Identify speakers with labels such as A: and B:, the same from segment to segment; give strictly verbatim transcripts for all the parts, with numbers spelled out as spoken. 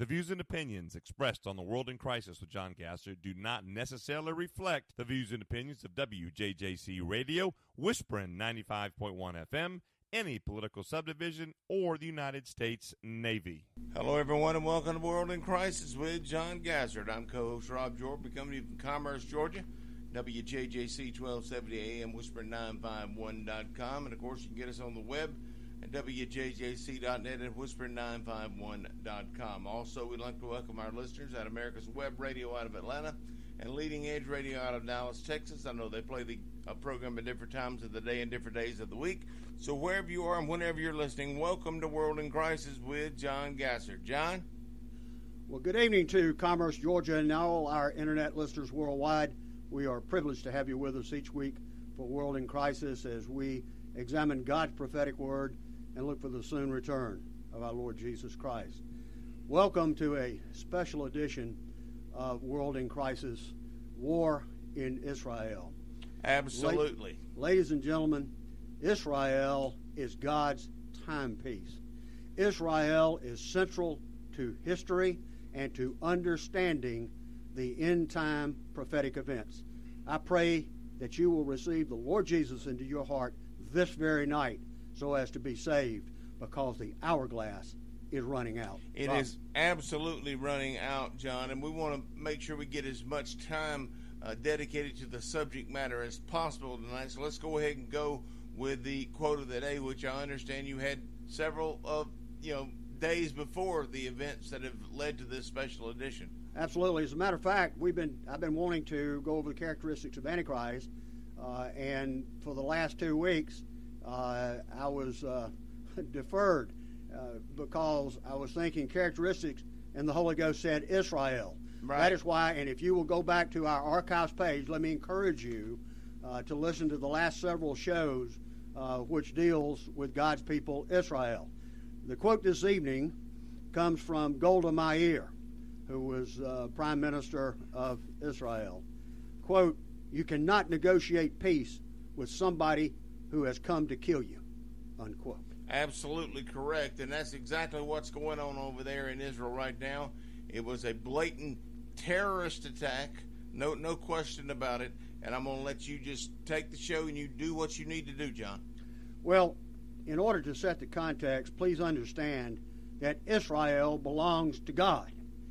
A: The views and opinions expressed on The World in Crisis with John Gasser do not necessarily reflect the views and opinions of W J J C Radio, Whispering ninety-five point one F M, any political subdivision, or the United States Navy.
B: Hello, everyone, and welcome to World in Crisis with John Gassert. I'm co-host Rob Jordan, coming from Commerce, Georgia, W J J C twelve seventy A M, Whispering nine five one dot com, and, of course, you can get us on the web at W J J C dot net and Whispering nine five one dot com. Also, we'd like to welcome our listeners at America's Web Radio out of Atlanta and Leading Edge Radio out of Dallas, Texas. I know they play the uh, program at different times of the day and different days of the week. So wherever you are and whenever you're listening, welcome to World in Crisis with John Gasser. John?
C: Well, good evening to Commerce, Georgia, and all our internet listeners worldwide. We are privileged to have you with us each week for World in Crisis as we examine God's prophetic word and look for the soon return of our Lord Jesus Christ. Welcome to a special edition of World in Crisis, War in Israel.
B: Absolutely.
C: La- ladies and gentlemen, Israel is God's timepiece. Israel is central to history and to understanding the end-time prophetic events. I pray that you will receive the Lord Jesus into your heart this very night so as to be saved, because the hourglass is running out.
B: It
C: Rob?
B: is absolutely running out, John, and we want to make sure we get as much time uh, dedicated to the subject matter as possible tonight. So let's go ahead and go with the quote of the day, which I understand you had several of you know days before the events that have led to this special edition.
C: Absolutely. As a matter of fact, we've been I've been wanting to go over the characteristics of Antichrist, uh, and for the last two weeks, uh, I was uh, deferred uh, because I was thinking characteristics, and the Holy Ghost said Israel.
B: Right.
C: That is why, and if you will go back to our archives page, let me encourage you uh, to listen to the last several shows uh, which deals with God's people, Israel. The quote this evening comes from Golda Meir, who was uh, Prime Minister of Israel. Quote, "You cannot negotiate peace with somebody who has come to kill you," unquote.
B: Absolutely correct, and that's exactly what's going on over there in Israel right now. It was a blatant terrorist attack, no no question about it, and I'm going to let you just take the show and you do what you need to do, John.
C: Well, in order to set the context, please understand that Israel belongs to God.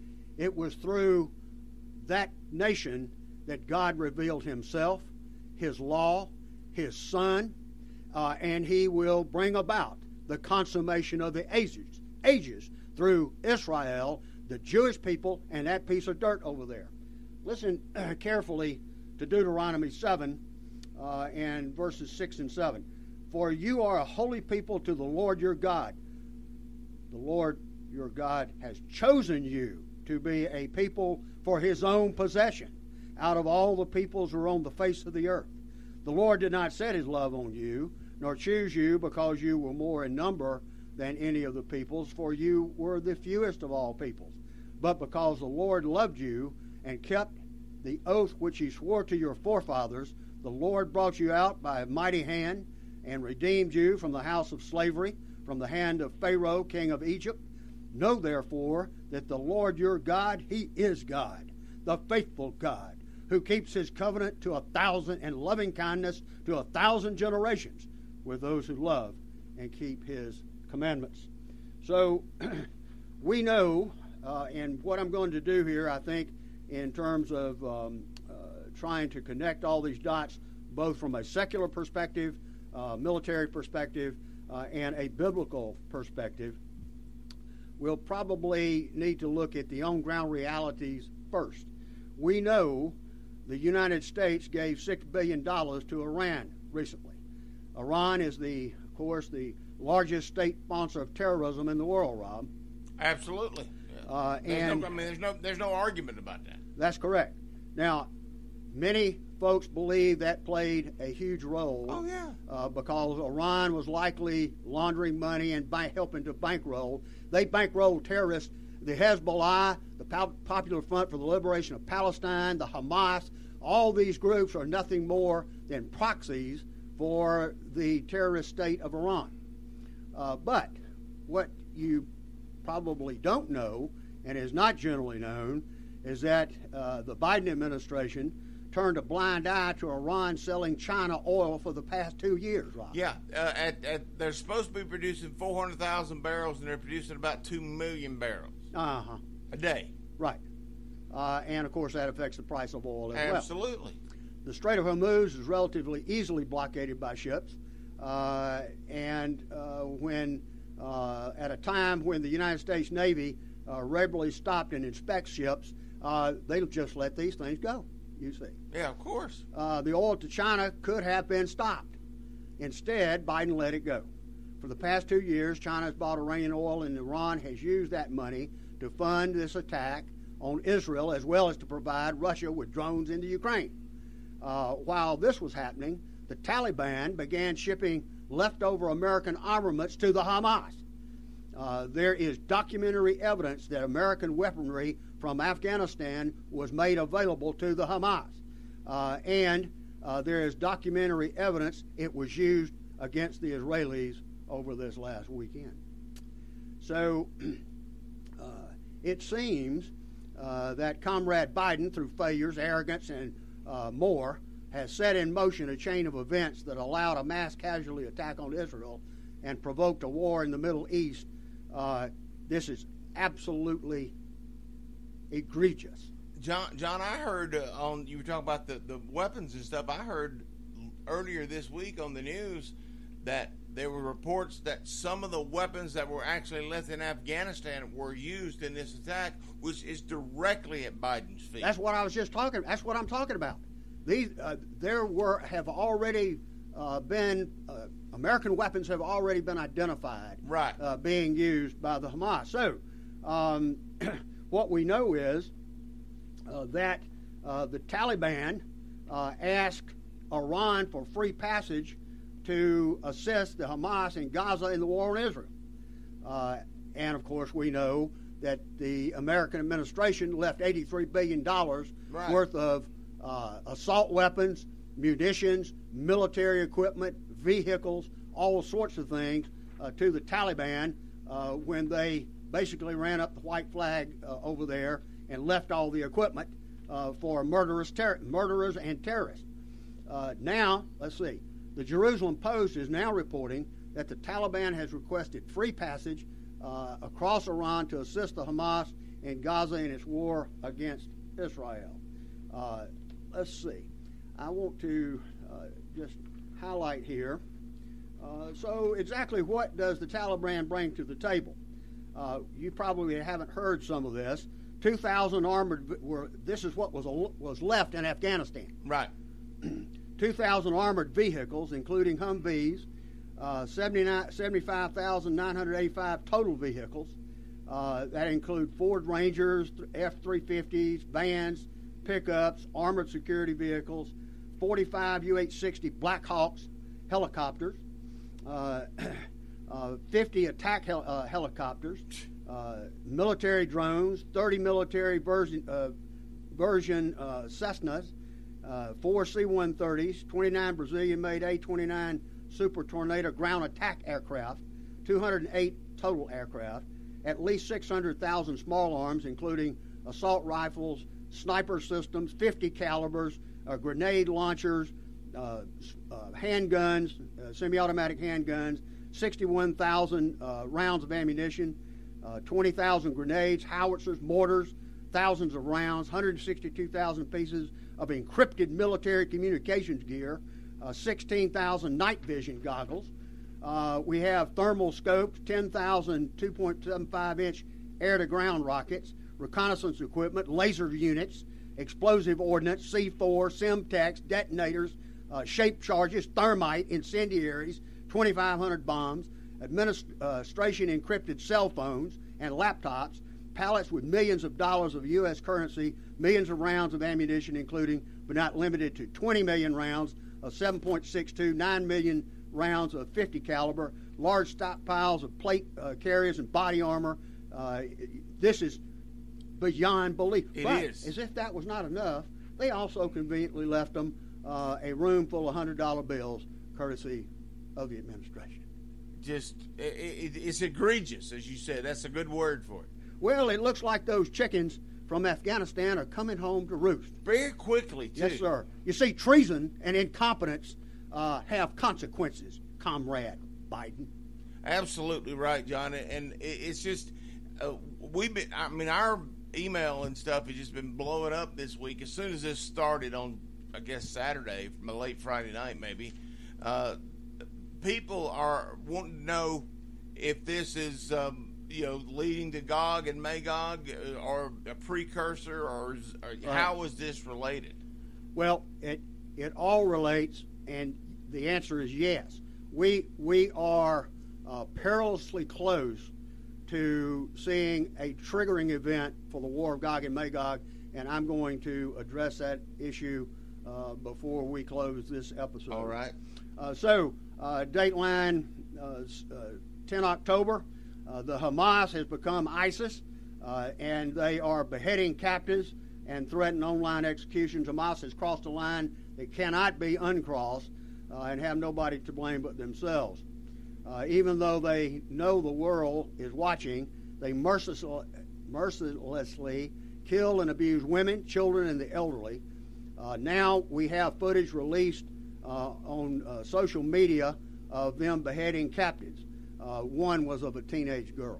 C: It was through that nation that God revealed himself, his law, his son, uh, and he will bring about the consummation of the ages, ages through Israel, the Jewish people, and that piece of dirt over there. Listen uh, carefully to Deuteronomy seven uh, and verses six and seven. "For you are a holy people to the Lord your God. The Lord your God has chosen you to be a people for his own possession out of all the peoples who are on the face of the earth. The Lord did not set his love on you, nor choose you because you were more in number than any of the peoples, for you were the fewest of all peoples, but because the Lord loved you and kept the oath which he swore to your forefathers. The Lord brought you out by a mighty hand and redeemed you from the house of slavery, from the hand of Pharaoh, king of Egypt. Know therefore that the Lord your God, he is God, the faithful God, who keeps his covenant to a thousand and loving kindness to a thousand generations with those who love and keep his commandments." So we know, uh, and what I'm going to do here, I think, in terms of um, uh, trying to connect all these dots, both from a secular perspective, uh, military perspective, uh, and a biblical perspective, we'll probably need to look at the on-ground realities first. We know the United States gave six billion dollars to Iran recently. Iran is, the, of course, the largest state sponsor of terrorism in the world, Rob.
B: Absolutely.
C: Uh,
B: There's
C: and
B: no, I mean, there's no there's no argument about that.
C: That's correct. Now, many folks believe that played a huge role.
B: Oh, yeah.
C: Uh, because Iran was likely laundering money and by helping to bankroll. They bankrolled terrorists, the Hezbollah, the Popular Front for the Liberation of Palestine, the Hamas. All these groups are nothing more than proxies for the terrorist state of Iran. Uh, but what you probably don't know and is not generally known, is that uh, the Biden administration turned a blind eye to Iran selling China oil for the past two years, Rob.
B: Yeah, uh, at, at, they're supposed to be producing four hundred thousand barrels, and they're producing about two million barrels
C: Uh-huh.
B: a day.
C: Right. Uh, and, of course, that affects the price of oil as well.
B: Absolutely.
C: The Strait of Hormuz is relatively easily blockaded by ships, uh, and uh, when uh, at a time when the United States Navy uh, regularly stopped and inspects ships, uh, they'll just let these things go, you see.
B: Yeah, of course.
C: Uh, the oil to China could have been stopped. Instead, Biden let it go. For the past two years, China has bought Iranian oil, and Iran has used that money to fund this attack on Israel, as well as to provide Russia with drones into Ukraine. Uh, while this was happening, the Taliban began shipping leftover American armaments to the Hamas. Uh, there is documentary evidence that American weaponry from Afghanistan was made available to the Hamas. Uh, and uh, there is documentary evidence it was used against the Israelis over this last weekend. So uh, it seems uh, that Comrade Biden, through failures, arrogance, and uh, more, has set in motion a chain of events that allowed a mass casualty attack on Israel and provoked a war in the Middle East. Uh, this is absolutely egregious.
B: John, John, I heard uh, on, you were talking about the, the weapons and stuff, I heard earlier this week on the news that there were reports that some of the weapons that were actually left in Afghanistan were used in this attack, which is directly at Biden's feet.
C: That's what I was just talking. That's what I'm talking about. These uh, there were have already uh, been uh, American weapons have already been identified,
B: right,
C: uh, being used by the Hamas. So, um, what we know is uh, that uh, the Taliban uh, asked Iran for free passage to assist the Hamas in Gaza in the war on Israel. Uh, and, of course, we know that the American administration left eighty-three billion dollars
B: right.
C: worth of uh, assault weapons, munitions, military equipment, vehicles, all sorts of things uh, to the Taliban uh, when they basically ran up the white flag uh, over there and left all the equipment uh, for murderous ter- murderers and terrorists. Uh, now, let's see. The Jerusalem Post is now reporting that the Taliban has requested free passage uh, across Iran to assist the Hamas in Gaza in its war against Israel. Uh, let's see. I want to uh, just highlight here. Uh, so exactly what does the Taliban bring to the table? Uh, you probably haven't heard some of this. two thousand armored were. This is what was was left in Afghanistan.
B: Right.
C: two thousand armored vehicles, including Humvees, uh, seventy-five thousand nine hundred eighty-five total vehicles. Uh, that include Ford Rangers, F three fifties, vans, pickups, armored security vehicles, forty-five U H sixty Black Hawks helicopters, uh, uh, fifty attack hel- uh, helicopters, uh, military drones, thirty military version, uh, version uh, Cessnas, Uh, four C one thirties, twenty-nine Brazilian-made A twenty-nine Super Tornado ground attack aircraft, two hundred eight total aircraft, at least six hundred thousand small arms, including assault rifles, sniper systems, fifty calibers, uh, grenade launchers, uh, uh, handguns, uh, semi-automatic handguns, sixty-one thousand uh, rounds of ammunition, uh, twenty thousand grenades, howitzers, mortars, thousands of rounds, one hundred sixty-two thousand pieces of encrypted military communications gear, uh, sixteen thousand night vision goggles. Uh, we have thermal scopes, ten thousand two point seven five inch air-to-ground rockets, reconnaissance equipment, laser units, explosive ordnance, C four, Semtex, detonators, uh, shape charges, thermite, incendiaries, twenty-five hundred bombs, administration encrypted cell phones and laptops, pallets with millions of dollars of U S currency, millions of rounds of ammunition, including but not limited to twenty million rounds of seven point six two, nine million rounds of fifty caliber, large stockpiles of plate uh, carriers and body armor. Uh, this is beyond belief.
B: It
C: but
B: is.
C: As if that was not enough, they also conveniently left them uh, a room full of one hundred dollar bills, courtesy of the administration.
B: Just, it, it, it's egregious, as you said. That's a good word for it.
C: Well, it looks like those chickens from Afghanistan are coming home to roost.
B: Very quickly, too.
C: Yes, sir. You see, treason and incompetence uh, have consequences, Comrade Biden.
B: Absolutely right, John. And it's just, uh, we've been, I mean, our email and stuff has just been blowing up this week. As soon as this started on, I guess, Saturday, from a late Friday night maybe, uh, people are wanting to know if this is, um, you know, leading to Gog and Magog, or a precursor, or, is, or right. How is this related?
C: Well, it it all relates, and the answer is yes. We we are uh, perilously close to seeing a triggering event for the War of Gog and Magog, and I'm going to address that issue uh, before we close this episode.
B: All right.
C: Uh, so, uh, Dateline, uh, uh, ten October. Uh, the Hamas has become ISIS, uh, and they are beheading captives and threatening online executions. Hamas has crossed a line that cannot be uncrossed uh, and have nobody to blame but themselves. Uh, even though they know the world is watching, they mercilessly, mercilessly kill and abuse women, children, and the elderly. Uh, now we have footage released uh, on uh, social media of them beheading captives. Uh, one was of a teenage girl.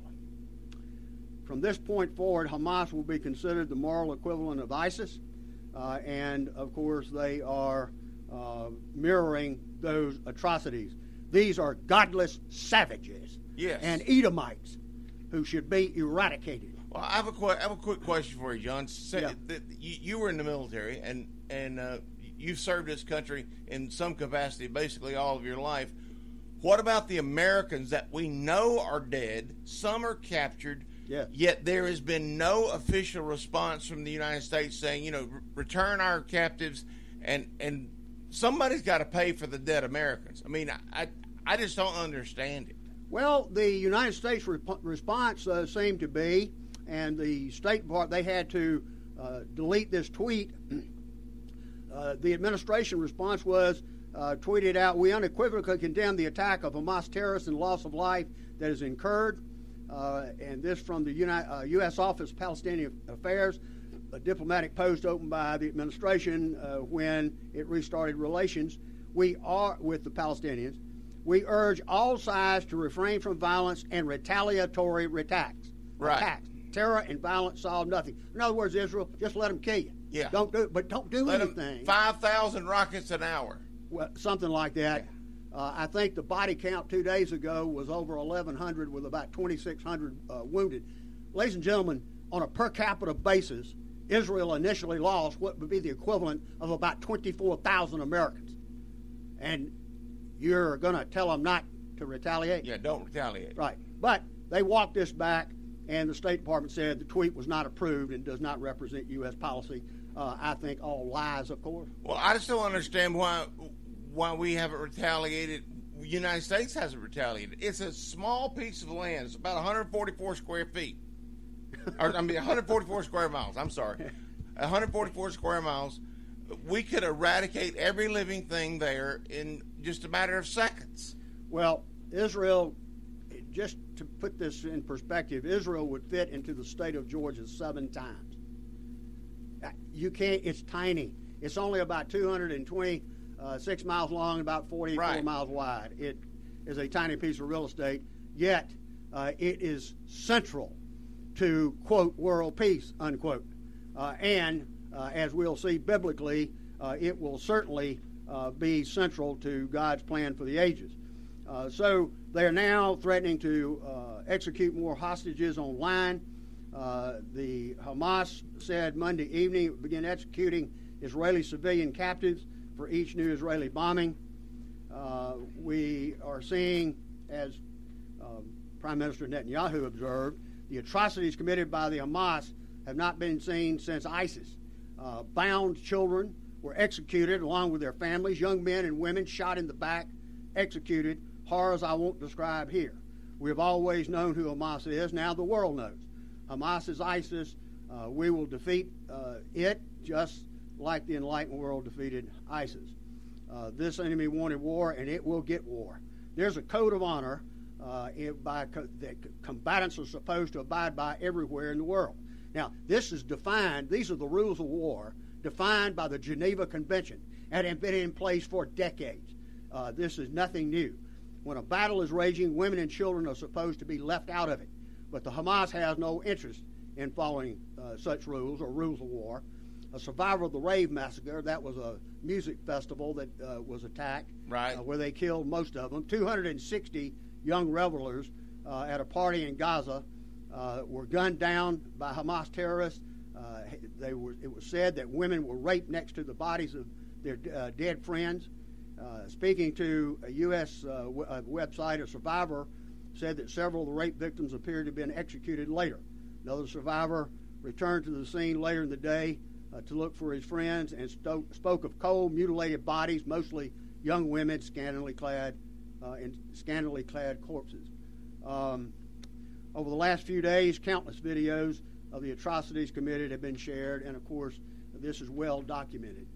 C: From this point forward, Hamas will be considered the moral equivalent of ISIS, uh, and of course they are uh, mirroring those atrocities. These are godless savages
B: yes.
C: and Edomites who should be eradicated.
B: Well, I have a qu- I have a quick question for you, John. Say
C: yeah.
B: that you, you were in the military, and and uh, you've served this country in some capacity, basically all of your life. What about the Americans that we know are dead? Some are captured,
C: yes.
B: Yet there has been no official response from the United States saying, you know, return our captives, and and somebody's got to pay for the dead Americans. I mean, I I, I just don't understand it.
C: Well, the United States rep- response uh, seemed to be, and the State Department, they had to uh, delete this tweet. Uh, the administration response was, Uh, tweeted out, "We unequivocally condemn the attack of Hamas terrorists and loss of life that is incurred." Uh, and this from the Uni- uh, U S Office of Palestinian Affairs, a diplomatic post opened by the administration uh, when it restarted relations. We are with the Palestinians. We urge all sides to refrain from violence and retaliatory attacks.
B: Right.
C: Attacks. Terror and violence solve nothing. In other words, Israel, just let them kill you.
B: Yeah.
C: Don't do, but don't do
B: let
C: anything.
B: Them five thousand rockets an hour.
C: Well, something like that. Uh, I think the body count two days ago was over eleven hundred with about twenty-six hundred uh, wounded. Ladies and gentlemen, on a per capita basis, Israel initially lost what would be the equivalent of about twenty-four thousand Americans. And you're going to tell them not to retaliate?
B: Yeah, don't retaliate.
C: Right. But they walked this back, and the State Department said the tweet was not approved and does not represent U S policy. Uh, I think all lies, of course.
B: Well, I just don't understand why why we haven't retaliated. The United States hasn't retaliated. It's a small piece of land. It's about one hundred forty-four square feet. or, I mean, one hundred forty-four square miles. I'm sorry. one hundred forty-four square miles. We could eradicate every living thing there in just a matter of seconds.
C: Well, Israel, just to put this in perspective, Israel would fit into the state of Georgia seven times. You can't, it's tiny. It's only about two hundred twenty-six miles long, about forty-four
B: right.
C: miles wide. It is a tiny piece of real estate, yet uh, it is central to, quote, world peace, unquote. Uh, and uh, as we'll see biblically, uh, it will certainly uh, be central to God's plan for the ages. Uh, so they are now threatening to uh, execute more hostages online. Uh, the Hamas said Monday evening it would begin executing Israeli civilian captives for each new Israeli bombing. Uh, we are seeing, as uh, Prime Minister Netanyahu observed, the atrocities committed by the Hamas have not been seen since ISIS. Uh, bound children were executed along with their families, young men and women shot in the back, executed, horrors I won't describe here. We have always known who Hamas is. Now the world knows. Hamas is ISIS. Uh, we will defeat uh, it just like the enlightened world defeated ISIS. Uh, this enemy wanted war, and it will get war. There's a code of honor uh, it, by co- that combatants are supposed to abide by everywhere in the world. Now, this is defined, these are the rules of war defined by the Geneva Convention and have been in place for decades. Uh, this is nothing new. When a battle is raging, women and children are supposed to be left out of it. But the Hamas has no interest in following uh, such rules or rules of war. A survivor of the Rave Massacre, that was a music festival that uh, was attacked,
B: right.
C: uh, where they killed most of them. two hundred sixty young revelers uh, at a party in Gaza uh, were gunned down by Hamas terrorists. Uh, they were, it was said that women were raped next to the bodies of their uh, dead friends. Uh, speaking to a U S uh, w- uh, website, a survivor said that several of the rape victims appeared to have been executed later. Another survivor returned to the scene later in the day uh, to look for his friends and sto- spoke of cold, mutilated bodies, mostly young women, scantily clad uh, in scantily clad corpses. Um, over the last few days, countless videos of the atrocities committed have been shared, and of course, this is well documented.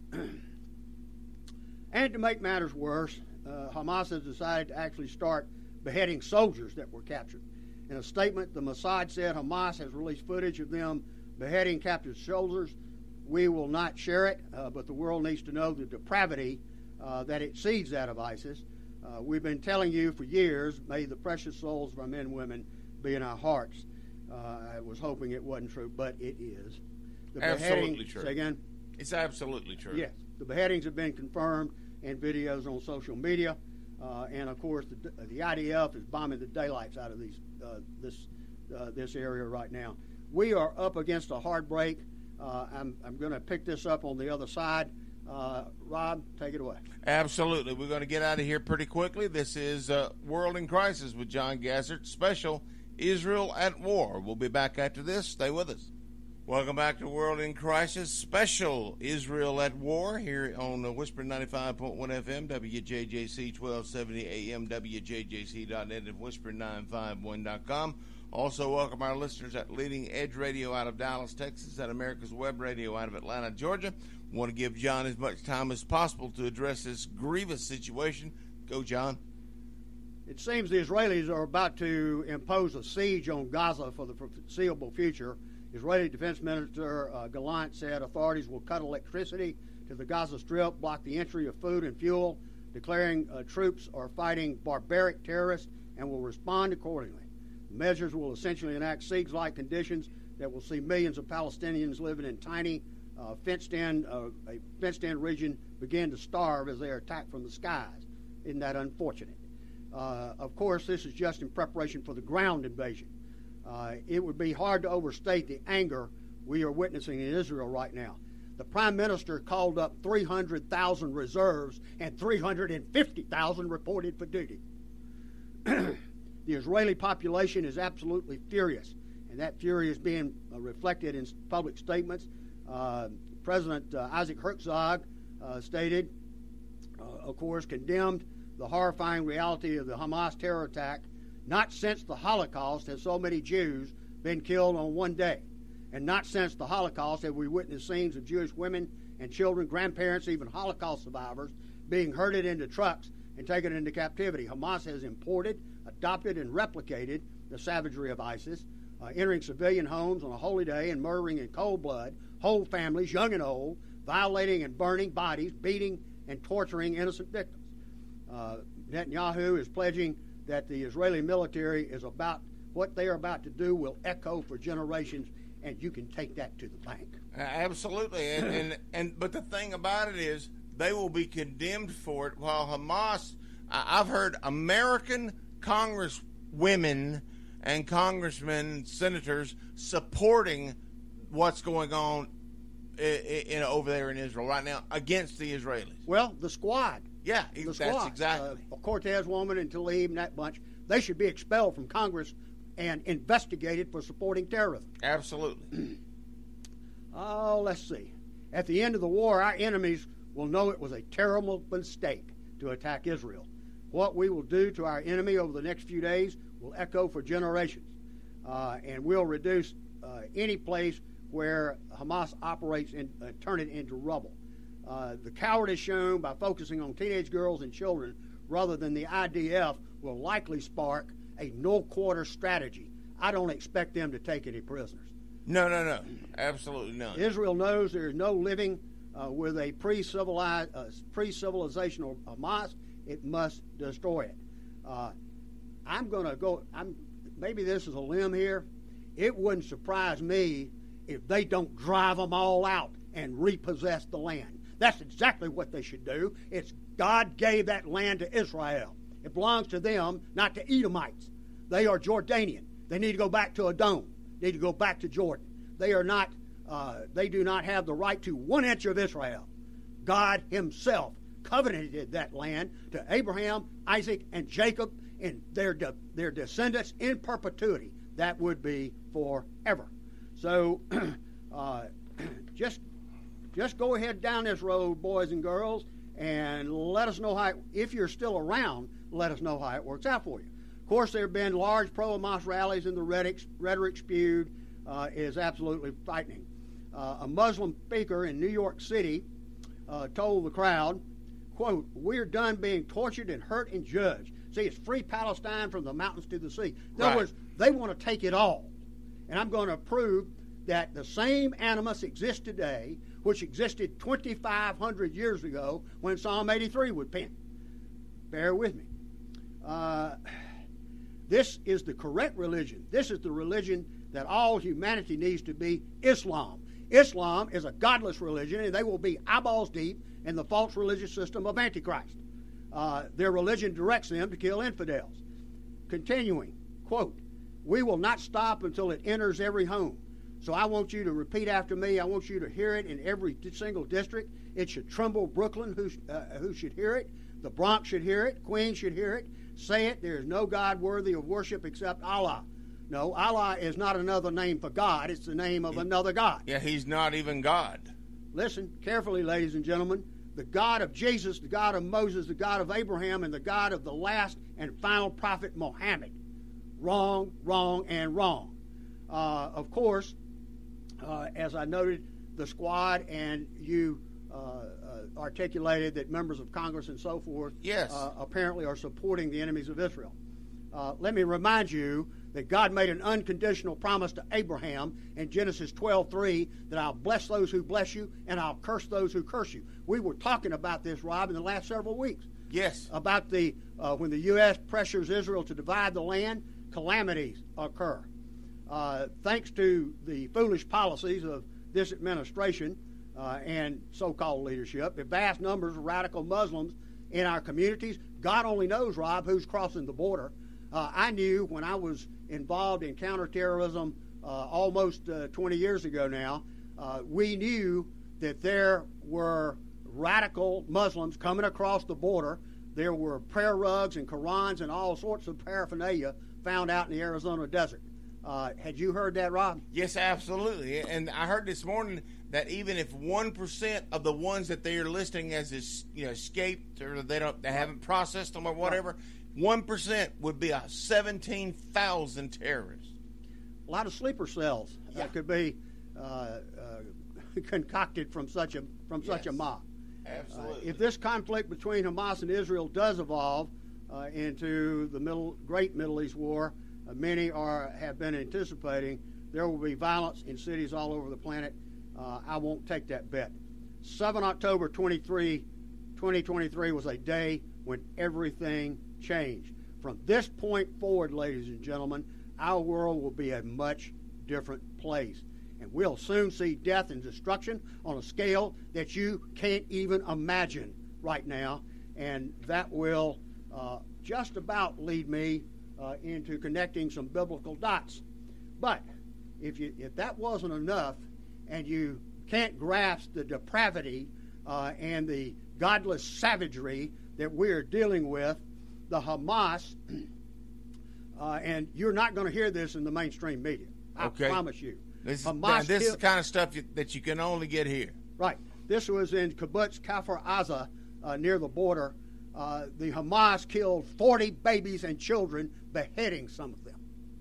C: And to make matters worse, uh, Hamas has decided to actually start beheading soldiers that were captured. In a statement, the Mossad said Hamas has released footage of them beheading captured soldiers. We will not share it, uh, but the world needs to know the depravity uh, that exceeds that of ISIS. Uh, we've been telling you for years, may the precious souls of our men and women be in our hearts. Uh, I was hoping it wasn't true, but it is. The
B: Absolutely
C: beheading,
B: true.
C: Say again?
B: It's absolutely true.
C: Yes. The beheadings have been confirmed in videos on social media. Uh, and, of course, the, the I D F is bombing the daylights out of these uh, this uh, this area right now. We are up against a hard break. Uh, I'm, I'm going to pick this up on the other side. Uh, Rob, take it away.
B: Absolutely. We're going to get out of here pretty quickly. This is uh, World in Crisis with John Gassert, special Israel at War. We'll be back after this. Stay with us. Welcome back to World in Crisis, special Israel at War here on uh, Whisper ninety-five point one F M, W J J C twelve seventy A M, W J J C dot net, and Whisper nine five one dot com. Also welcome our listeners at Leading Edge Radio out of Dallas, Texas, at America's Web Radio out of Atlanta, Georgia. We want to give John as much time as possible to address this grievous situation. Go, John.
C: It seems the Israelis are about to impose a siege on Gaza for the foreseeable future. Israeli Defense Minister uh, Gallant said authorities will cut electricity to the Gaza Strip, block the entry of food and fuel, declaring uh, troops are fighting barbaric terrorists and will respond accordingly. The measures will essentially enact siege-like conditions that will see millions of Palestinians living in tiny, uh, fenced-in, uh, a fenced-in region begin to starve as they are attacked from the skies. Isn't that unfortunate? Uh, of course, this is just in preparation for the ground invasion. Uh, it would be hard to overstate the anger we are witnessing in Israel right now. The Prime Minister called up three hundred thousand reserves and three hundred fifty thousand reported for duty. The Israeli population is absolutely furious, and that fury is being uh, reflected in public statements. Uh, President uh, Isaac Herzog uh, stated, uh, of course, condemned the horrifying reality of the Hamas terror attack. Not since the Holocaust have so many Jews been killed on one day. And not since the Holocaust have we witnessed scenes of Jewish women and children, grandparents, even Holocaust survivors, being herded into trucks and taken into captivity. Hamas has imported, adopted, and replicated the savagery of ISIS, uh, entering civilian homes on a holy day and murdering in cold blood whole families, young and old, violating and burning bodies, beating and torturing innocent victims. Uh, Netanyahu is pledging that the Israeli military is about, what they are about to do will echo for generations, and you can take that to the bank.
B: Absolutely, and, and and but the thing about it is they will be condemned for it, while Hamas, I've heard American congresswomen and congressmen, senators supporting what's going on in, in, over there in Israel right now against the Israelis.
C: Well, the squad.
B: Yeah,
C: the
B: that's
C: squad.
B: exactly.
C: Uh, Cortez woman and Tlaib and that bunch, they should be expelled from Congress and investigated for supporting terrorism.
B: Absolutely.
C: Oh, let's see. At the end of the war, our enemies will know it was a terrible mistake to attack Israel. What we will do to our enemy over the next few days will echo for generations, uh, and we'll reduce uh, any place where Hamas operates and uh, turn it into rubble. Uh, the cowardice shown by focusing on teenage girls and children rather than the I D F will likely spark a no-quarter strategy. I don't expect them to take any prisoners.
B: No, no, no. Absolutely none.
C: Israel knows there is no living uh, with a pre-civilized, uh, pre-civilizational Hamas. It must destroy it. Uh, I'm going to go, I'm, maybe this is a limb here. It wouldn't surprise me if they don't drive them all out and repossess the land. That's exactly what they should do. It's God gave that land to Israel. It belongs to them, not to Edomites. They are Jordanian. They need to go back to Edom. They need to go back to Jordan. They are not. Uh, they do not have the right to one inch of Israel. God Himself covenanted that land to Abraham, Isaac, and Jacob, and their de- their descendants in perpetuity. That would be forever. So, uh, just just go ahead down this road, boys and girls, and let us know how. It, if you're still around, let us know how it works out for you. Of course, there have been large pro-Hamas rallies, and the rhetoric, rhetoric spewed uh, is absolutely frightening. Uh, a Muslim speaker in New York City uh, told the crowd, quote, "We're done being tortured and hurt and judged. See, it's free Palestine from the mountains to the sea." In other
B: Right.
C: words, they want to take it all. And I'm going to prove that the same animus exists today, which existed twenty-five hundred years ago when Psalm eighty-three was penned. Bear with me. Uh, this is the correct religion. This is the religion that all humanity needs to be, Islam. Islam is a godless religion, and they will be eyeballs deep in the false religious system of Antichrist. Uh, their religion directs them to kill infidels. Continuing, quote, "We will not stop until it enters every home. So I want you to repeat after me. I want you to hear it in every single district. It should tremble Brooklyn, who, uh, who should hear it. The Bronx should hear it. Queens should hear it. Say it. There is no God worthy of worship except Allah." No, Allah is not another name for God. It's the name of another God.
B: Yeah, He's not even God.
C: Listen carefully, ladies and gentlemen. The God of Jesus, the God of Moses, the God of Abraham, and the God of the last and final prophet Muhammad. Wrong, wrong, and wrong. Uh, of course, uh, as I noted, the squad and you uh, uh, articulated that members of Congress and so forth
B: Yes.
C: uh, apparently are supporting the enemies of Israel. Uh, let me remind you that God made an unconditional promise to Abraham in Genesis twelve three that I'll bless those who bless you and I'll curse those who curse you. We were talking about this, Rob, in the last several weeks.
B: Yes.
C: About the uh, when the U S pressures Israel to divide the land, calamities occur. Uh, thanks to the foolish policies of this administration uh, and so-called leadership, the vast numbers of radical Muslims in our communities, God only knows, Rob, who's crossing the border. Uh, I knew when I was involved in counterterrorism uh, almost uh, twenty years ago now, uh, we knew that there were radical Muslims coming across the border. There were prayer rugs and Qurans and all sorts of paraphernalia found out in the Arizona desert. Uh, had you heard that, Rob?
B: Yes, absolutely. And I heard this morning that even if one percent of the ones that they are listing as is, you know, escaped or they don't, they haven't processed them or whatever, one percent would be a seventeen thousand terrorists.
C: A lot of sleeper cells
B: Yeah.
C: that could be uh, uh, concocted from such a from such a
B: Yes.
C: mob.
B: Absolutely.
C: Uh, if this conflict between Hamas and Israel does evolve uh, into the middle, Great Middle East War, uh, many are have been anticipating, there will be violence in cities all over the planet. Uh, I won't take that bet. seventh of October twenty twenty-three was a day when everything changed. From this point forward, ladies and gentlemen, our world will be a much different place. And we'll soon see death and destruction on a scale that you can't even imagine right now. And that will uh, just about lead me uh, into connecting some biblical dots. But if you if that wasn't enough, and you can't grasp the depravity uh, and the godless savagery that we're dealing with, the Hamas, uh, and you're not going to hear this in the mainstream media. I
B: Okay.
C: promise you.
B: This,
C: Hamas
B: now, this is
C: killed-
B: the kind of stuff you, that you can only get here.
C: Right. This was in Kibbutz Kfar Aza, uh, near the border. Uh, the Hamas killed forty babies and children, beheading some of them.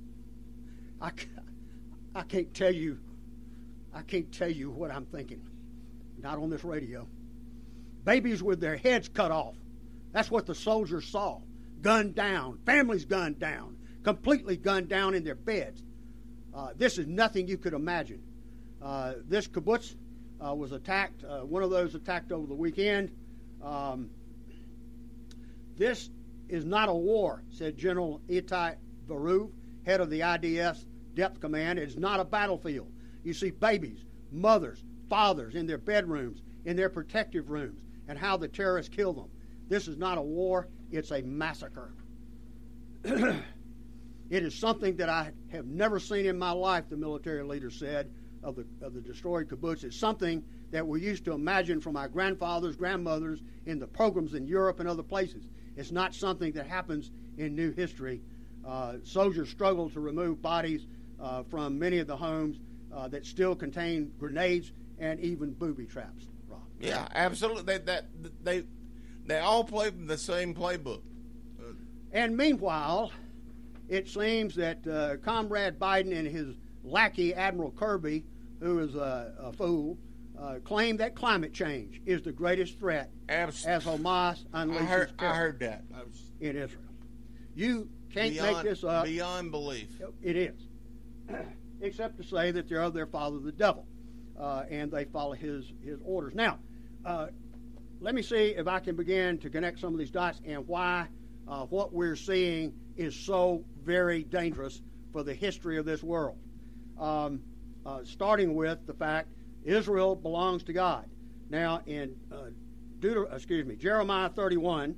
C: I, ca- I can't tell you. I can't tell you what I'm thinking. Not on this radio. Babies with their heads cut off, That's what the soldiers saw. Gunned down, families gunned down, completely gunned down in their beds. Uh, this is nothing you could imagine. Uh, this kibbutz uh, was attacked, uh, one of those attacked over the weekend. Um, this is not a war, said General Itai Baruv, head of the I D F's Depth Command. It is not a battlefield. You see babies, mothers, fathers in their bedrooms, in their protective rooms, and how the terrorists kill them. This is not a war, it's a massacre. It is something that I have never seen in my life, the military leader said, of the of the destroyed kibbutz. It's something that we used to imagine from our grandfathers, grandmothers, in the programs in Europe and other places. It's not something that happens in new history. Uh, soldiers struggle to remove bodies uh, from many of the homes uh, that still contain grenades and even booby traps. Rob.
B: Yeah, absolutely. They, that, they, they all play the same playbook. Uh,
C: and meanwhile, it seems that uh, Comrade Biden and his lackey, Admiral Kirby, who is a, a fool, uh, claim that climate change is the greatest threat
B: abs-
C: as Hamas unleashes
B: I heard,
C: terror
B: I heard that. I was
C: in Israel. You can't
B: beyond,
C: make this up.
B: Beyond belief.
C: It is. Except to say that they're of their father, the devil, uh, and they follow his, his orders. Now, uh, let me see if I can begin to connect some of these dots and why uh, what we're seeing is so very dangerous for the history of this world. Um, uh, starting with the fact Israel belongs to God. Now, in uh, Deuter- excuse me, Jeremiah thirty-one,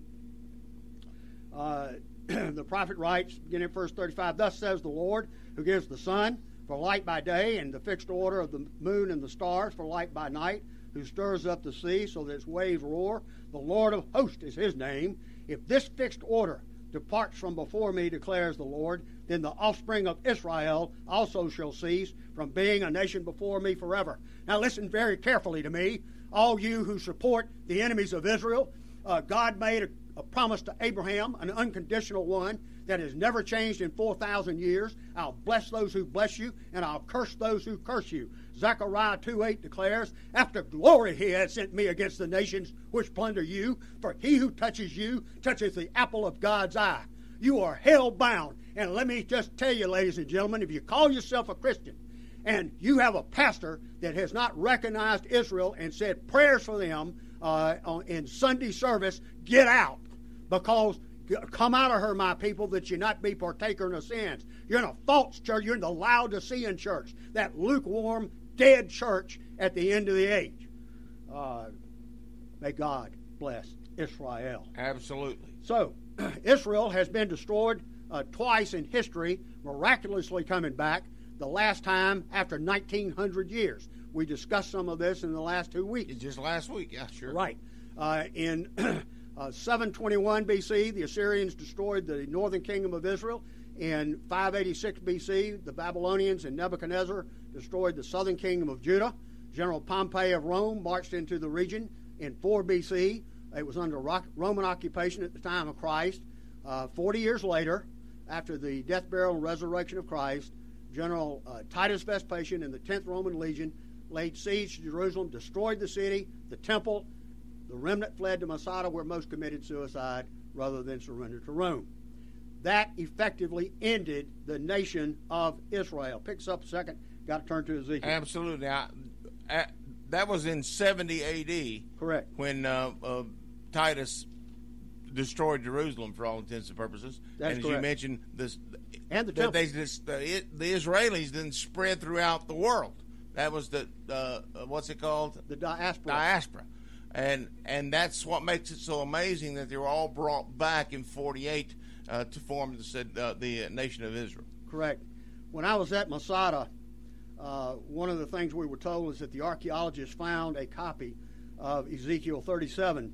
C: uh, the prophet writes, beginning at verse thirty-five, "Thus says the Lord, who gives the sun for light by day, and the fixed order of the moon and the stars for light by night, who stirs up the sea so that its waves roar. The Lord of hosts is his name. If this fixed order departs from before me, declares the Lord, then the offspring of Israel also shall cease from being a nation before me forever." Now listen very carefully to me, all you who support the enemies of Israel. Uh, God made a, a promise to Abraham, an unconditional one that has never changed in four thousand years. "I'll bless those who bless you, and I'll curse those who curse you." Zechariah two eight declares, "After glory he has sent me against the nations which plunder you, for he who touches you touches the apple of God's eye." You are hell-bound. And let me just tell you, ladies and gentlemen, if you call yourself a Christian and you have a pastor that has not recognized Israel and said prayers for them uh, in Sunday service, get out. Because come out of her, my people, that you not be partaker in the sins. You're in a false church. You're in the Laodicean church, that lukewarm, dead church at the end of the age. Uh, may God bless Israel.
B: Absolutely.
C: So, Israel has been destroyed uh, twice in history, miraculously coming back, the last time after nineteen hundred years. We discussed some of this in the last two weeks.
B: Just last week, yeah, sure.
C: Right. Uh, in uh, seven twenty-one B C, the Assyrians destroyed the northern kingdom of Israel. In five eighty-six B C, the Babylonians and Nebuchadnezzar destroyed the southern kingdom of Judah. General Pompey of Rome marched into the region in four B C. It was under Roman occupation at the time of Christ. Uh, Forty years later, after the death, burial, and resurrection of Christ, General uh, Titus Vespasian and the tenth Roman Legion laid siege to Jerusalem, destroyed the city, the temple. The remnant fled to Masada, where most committed suicide rather than surrender to Rome. That effectively ended the nation of Israel. Picks up a second. Got to turn to Ezekiel.
B: Absolutely. I, I, that was in seventy A D.
C: Correct.
B: When uh, uh, Titus destroyed Jerusalem for all intents and purposes.
C: That's
B: and as
C: correct.
B: you mentioned, this,
C: And the
B: that
C: temple.
B: they just, the, it, the Israelis then spread throughout the world. That was the uh, what's it called?
C: The diaspora.
B: Diaspora. And and that's what makes it so amazing that they were all brought back in forty-eight uh, to form the uh, the nation of Israel.
C: Correct. When I was at Masada, uh, one of the things we were told was that the archaeologists found a copy of Ezekiel thirty-seven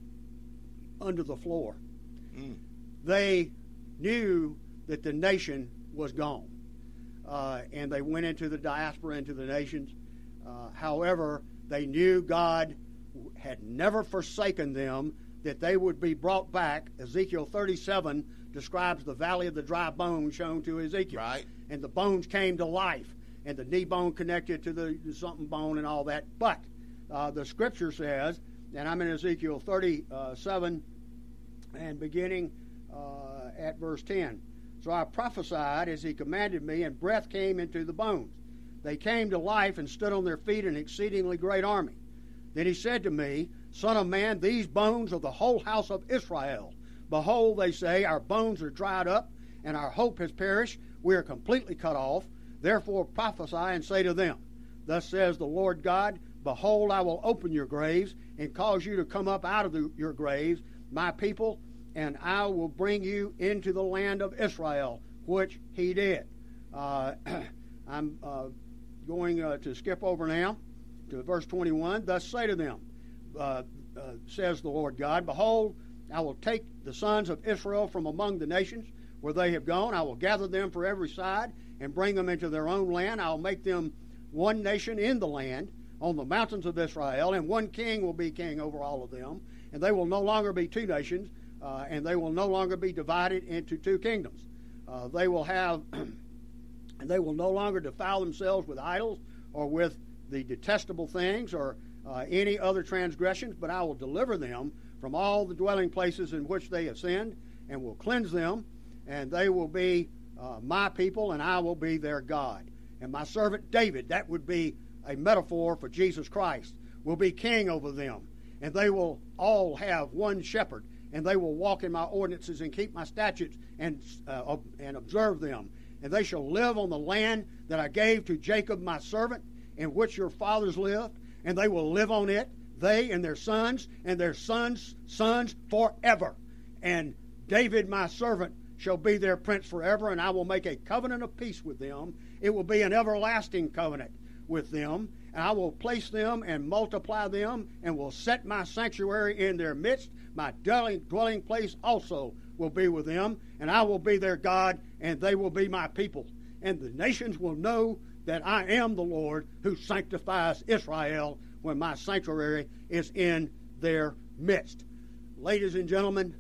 C: under the floor.
B: Mm.
C: They knew that the nation was gone, uh, and they went into the diaspora, into the nations. Uh, however, they knew God had never forsaken them, that they would be brought back. Ezekiel thirty-seven describes the valley of the dry bones shown to Ezekiel.
B: Right.
C: And the bones came to life, and the knee bone connected to the, the something bone and all that. But uh, the scripture says, and I'm in Ezekiel thirty-seven, and beginning uh, at verse ten. So I prophesied as he commanded me, and breath came into the bones. They came to life and stood on their feet, an exceedingly great army. Then he said to me, Son of man, these bones are the whole house of Israel. Behold, they say, our bones are dried up, and our hope has perished. We are completely cut off. Therefore prophesy and say to them, Thus says the Lord God, Behold, I will open your graves, and cause you to come up out of the, your graves, my people, and I will bring you into the land of Israel, which he did. Uh, I'm uh, going uh, to skip over now to verse twenty-one. Thus say to them, uh, uh, says the Lord God, Behold, I will take the sons of Israel from among the nations where they have gone. I will gather them for every side and bring them into their own land. I will make them one nation in the land on the mountains of Israel, and one king will be king over all of them. And they will no longer be two nations, uh, and they will no longer be divided into two kingdoms. Uh, they will have, and they will no longer defile themselves with idols or with the detestable things or uh, any other transgressions, but I will deliver them from all the dwelling places in which they have sinned, and will cleanse them, and they will be uh, my people, and I will be their God. And my servant David, that would be a metaphor for Jesus Christ, will be king over them. And they will all have one shepherd, and they will walk in my ordinances and keep my statutes and, uh, and observe them. And they shall live on the land that I gave to Jacob my servant, in which your fathers lived, and they will live on it, they and their sons and their sons' sons forever. And David my servant shall be their prince forever, and I will make a covenant of peace with them. It will be an everlasting covenant with them, and I will place them and multiply them, and will set my sanctuary in their midst. My dwelling, dwelling place also will be with them, and I will be their God, and they will be my people. And the nations will know that I am the Lord who sanctifies Israel when my sanctuary is in their midst. Ladies and gentlemen,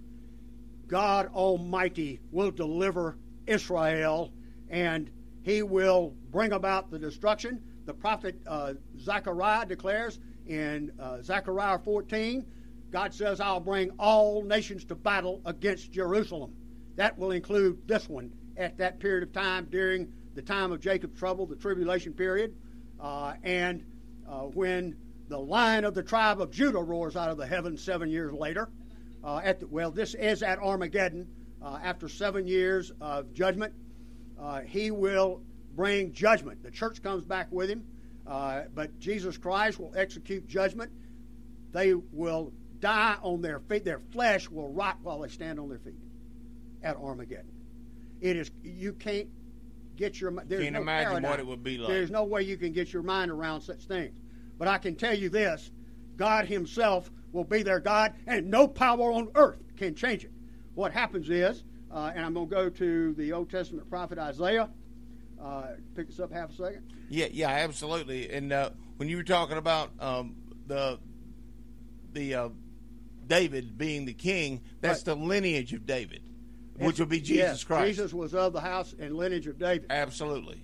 C: God Almighty will deliver Israel, and he will bring about the destruction. The prophet uh, Zechariah declares in uh, Zechariah fourteen, God says, I'll bring all nations to battle against Jerusalem. That will include this one at that period of time during the time of Jacob's trouble, the tribulation period, uh, and uh, when the Lion of the tribe of Judah roars out of the heavens seven years later. Uh, at the, well, this is at Armageddon. Uh, after seven years of judgment, uh, he will bring judgment. The church comes back with him, uh, but Jesus Christ will execute judgment. They will die on their feet. Their flesh will rot while they stand on their feet at Armageddon. It is, you can't get your there's
B: Can't
C: no
B: imagine
C: paradigm.
B: what it would be like.
C: There's no way you can get your mind around such things. But I can tell you this, God himself will be their God, and no power on earth can change it. What happens is, uh, and I'm going to go to the Old Testament prophet Isaiah. Uh, pick this up half a second.
B: Yeah, yeah, absolutely. And uh, when you were talking about um, the the uh, David being the king, that's
C: Right.
B: the lineage of David, which would be Jesus
C: yes,
B: Christ.
C: Jesus was of the house and lineage of David.
B: Absolutely.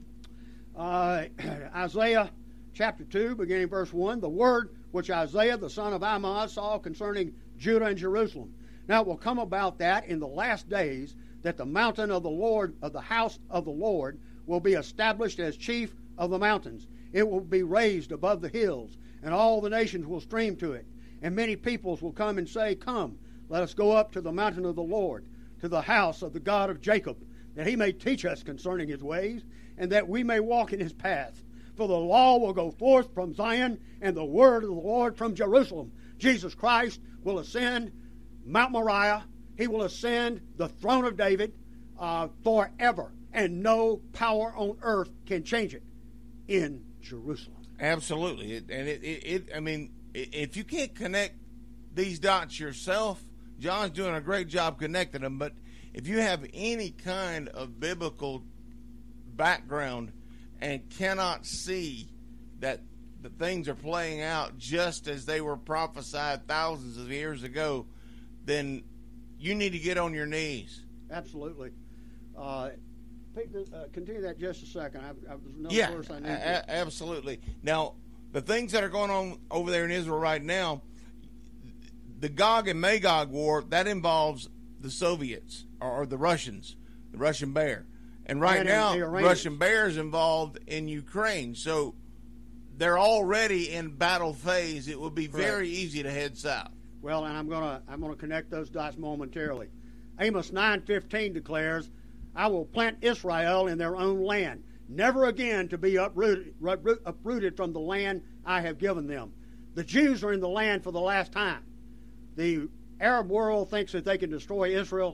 C: Uh, Isaiah chapter two, beginning verse one, the word which Isaiah the son of Amoz saw concerning Judah and Jerusalem. Now it will come about that in the last days that the mountain of the Lord, of the house of the Lord, will be established as chief of the mountains. It will be raised above the hills, and all the nations will stream to it. And many peoples will come and say, Come, let us go up to the mountain of the Lord, to the house of the God of Jacob, that he may teach us concerning his ways, and that we may walk in his paths. For the law will go forth from Zion, and the word of the Lord from Jerusalem. Jesus Christ will ascend Mount Moriah. He will ascend the throne of David uh, forever, and no power on earth can change it in Jerusalem.
B: Absolutely. It, and it, it, it, I mean, if you can't connect these dots yourself, John's doing a great job connecting them, but if you have any kind of biblical background and cannot see that the things are playing out just as they were prophesied thousands of years ago, then you need to get on your knees.
C: Absolutely. Uh, pick the, uh, continue that just a second. I, I was another
B: Yeah,
C: verse I need
B: a-
C: to.
B: absolutely. Now, the things that are going on over there in Israel right now, the Gog and Magog war, that involves the Soviets or, or the Russians, the Russian Bear. And right
C: And
B: now,
C: the Iranians.
B: Russian Bear is involved in Ukraine. So they're already in battle phase. It would be very
C: Correct.
B: easy to head south.
C: Well, and I'm gonna I'm gonna connect those dots momentarily. Amos nine fifteen declares, "I will plant Israel in their own land, never again to be uprooted, uprooted from the land I have given them." The Jews are in the land for the last time. The Arab world thinks that they can destroy Israel.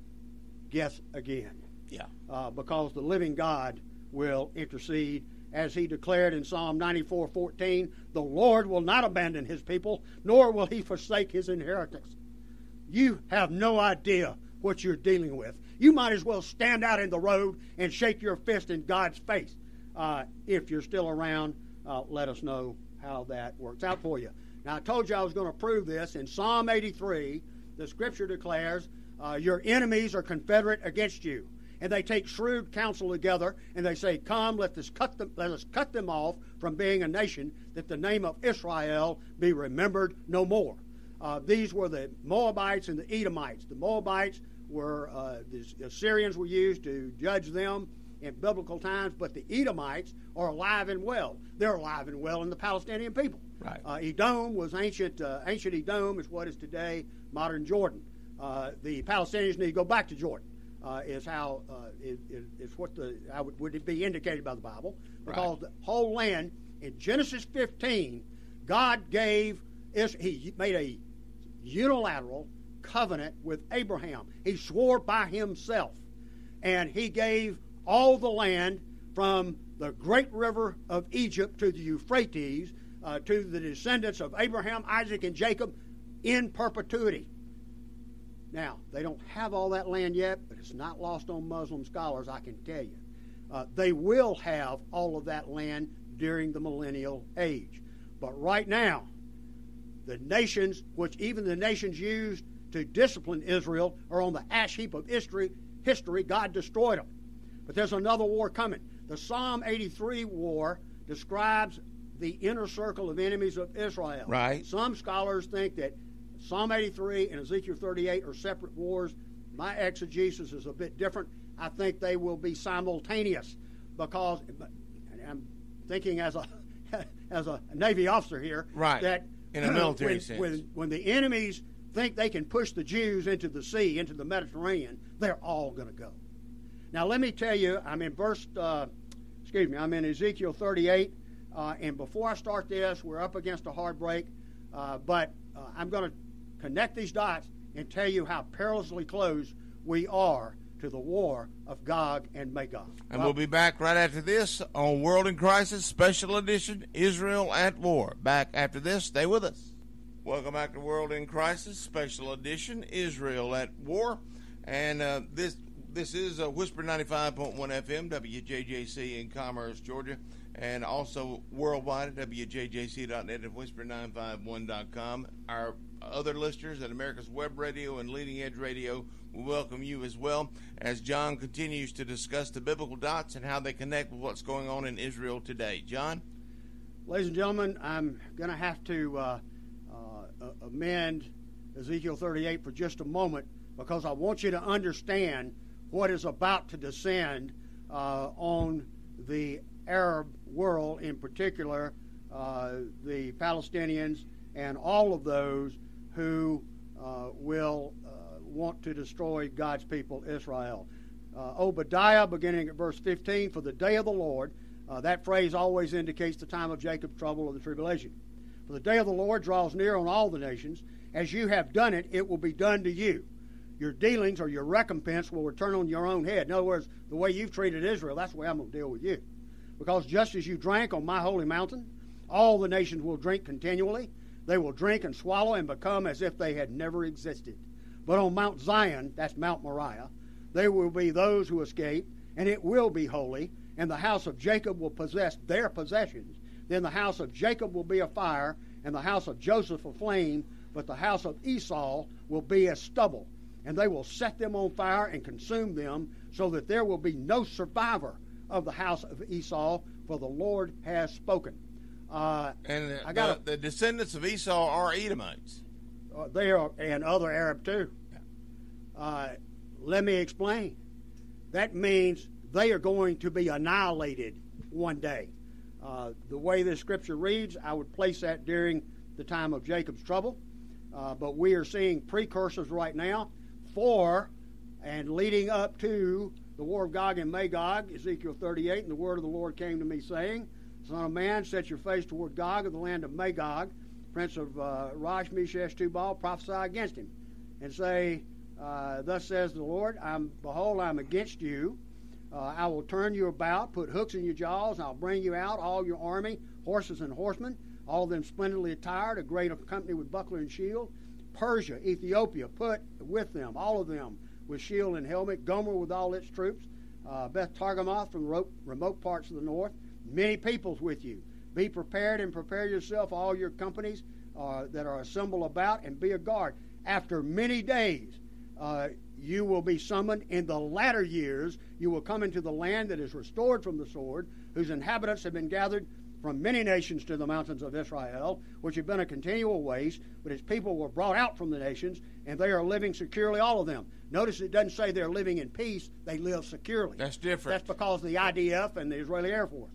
C: Guess again.
B: Yeah.
C: Uh, because the living God will intercede, as he declared in Psalm ninety-four fourteen, "The Lord will not abandon his people, nor will he forsake his inheritance." You have no idea what you're dealing with. You might as well stand out in the road and shake your fist in God's face. Uh, if you're still around, uh, let us know how that works out for you. Now, I told you I was going to prove this. In Psalm eighty-three, the scripture declares, uh, your enemies are confederate against you. And they take shrewd counsel together, and they say, "Come, let us cut them, let us cut them off from being a nation, that the name of Israel be remembered no more." Uh, these were the Moabites and the Edomites. The Moabites were, uh, the Assyrians were used to judge them in biblical times, but the Edomites are alive and well. They're alive and well in the Palestinian people.
B: Right.
C: Uh, Edom was ancient, uh, ancient Edom is what is today modern Jordan. Uh, the Palestinians need to go back to Jordan. Uh, is how uh, is, is what the how would, would it be indicated by the Bible, because
B: Right.
C: the whole land in Genesis fifteen, God gave he made a unilateral covenant with Abraham. He swore by himself, and he gave all the land from the great river of Egypt to the Euphrates uh, to the descendants of Abraham, Isaac, and Jacob in perpetuity. Now, they don't have all that land yet, but it's not lost on Muslim scholars, I can tell you. Uh, they will have all of that land during the millennial age. But right now, the nations, which even the nations used to discipline Israel, are on the ash heap of history. History, God destroyed them. But there's another war coming. The Psalm eighty-three war describes the inner circle of enemies of Israel.
B: Right.
C: Some scholars think that Psalm eighty-three and Ezekiel thirty-eight are separate wars. My exegesis is a bit different. I think they will be simultaneous, because I'm thinking as a as a Navy officer here,
B: Right.
C: that
B: In a military
C: when,
B: sense.
C: when when the enemies think they can push the Jews into the sea, into the Mediterranean, they're all going to go. Now, let me tell you, I'm in verse, uh, excuse me, I'm in Ezekiel thirty-eight, uh, and before I start this, we're up against a hard break, uh, but uh, I'm going to connect these dots and tell you how perilously close we are to the war of Gog and Magog.
B: And
C: Well,
B: we'll be back right after this on World in Crisis, Special Edition, Israel at War. Back after this. Stay with us. Welcome back to World in Crisis, Special Edition, Israel at War. And uh, this this is uh, Whisper ninety-five point one F M, W J J C in Commerce, Georgia, and also worldwide at W J J C dot net and Whisper nine five one dot com. Our other listeners at America's Web Radio and Leading Edge Radio, we welcome you as well, as John continues to discuss the biblical dots and how they connect with what's going on in Israel today. John?
C: Ladies and gentlemen, I'm going to have to uh, uh, amend Ezekiel thirty-eight for just a moment, because I want you to understand what is about to descend uh, on the Arab world, in particular uh, the Palestinians and all of those who uh, will uh, want to destroy God's people, Israel. Uh, Obadiah, beginning at verse fifteen, "For the day of the Lord," uh, that phrase always indicates the time of Jacob's trouble or the tribulation. "For the day of the Lord draws near on all the nations. As you have done it, it will be done to you. Your dealings or your recompense will return on your own head." In other words, the way you've treated Israel, that's the way I'm going to deal with you. "Because just as you drank on my holy mountain, all the nations will drink continually. They will drink and swallow and become as if they had never existed. But on Mount Zion," that's Mount Moriah, "there will be those who escape, and it will be holy, and the house of Jacob will possess their possessions. Then the house of Jacob will be a fire, and the house of Joseph a flame, but the house of Esau will be as stubble. And they will set them on fire and consume them, so that there will be no survivor of the house of Esau, for the Lord has spoken." Uh,
B: And the,
C: I got
B: the, the descendants of Esau are Edomites.
C: uh, they are, and other Arab too. Uh, let me explain. That means they are going to be annihilated one day. Uh, the way this scripture reads, I would place that during the time of Jacob's trouble. Uh, but we are seeing precursors right now for and leading up to the war of Gog and Magog, Ezekiel thirty-eight, and the word of the Lord came to me saying, Son of man, set your face toward Gog of the land of Magog, prince of uh, Rosh, Meshesh, Tubal, prophesy against him, and say, uh, Thus says the Lord, I'm, behold, I'm against you. Uh, I will turn you about, put hooks in your jaws, and I'll bring you out, all your army, horses and horsemen, all of them splendidly attired, a great company with buckler and shield. Persia, Ethiopia, put with them, all of them, with shield and helmet. Gomer with all its troops. Uh, Beth Targamoth from the remote parts of the north. Many peoples with you. Be prepared and prepare yourself, all your companies uh, that are assembled about, and be a guard. After many days, uh, you will be summoned. In the latter years, you will come into the land that is restored from the sword, whose inhabitants have been gathered from many nations to the mountains of Israel, which have been a continual waste, but its people were brought out from the nations, and they are living securely, all of them. Notice it doesn't say they're living in peace, they live securely.
B: That's different.
C: That's because of the I D F and the Israeli Air Force.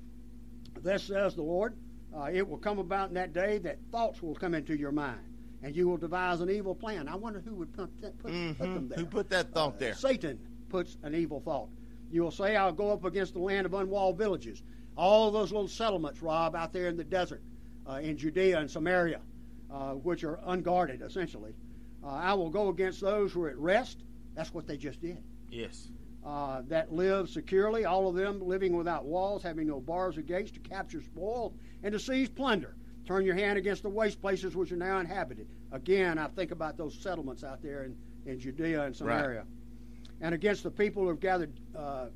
C: Thus says the Lord, uh, it will come about in that day that thoughts will come into your mind, and you will devise an evil plan. I wonder who would put, put,
B: mm-hmm.
C: put them there.
B: Who put that thought
C: uh,
B: there?
C: Satan puts an evil thought. You will say, I'll go up against the land of unwalled villages. All those little settlements, Rob, out there in the desert, uh, in Judea and Samaria, uh, which are unguarded, essentially. Uh, I will go against those who are at rest. That's what they just did.
B: Yes.
C: Uh, that live securely, all of them living without walls, having no bars or gates, to capture spoil and to seize plunder. Turn your hand against the waste places which are now inhabited. Again, I think about those settlements out there in, in Judea and Samaria. Right. And against the people who have gathered uh,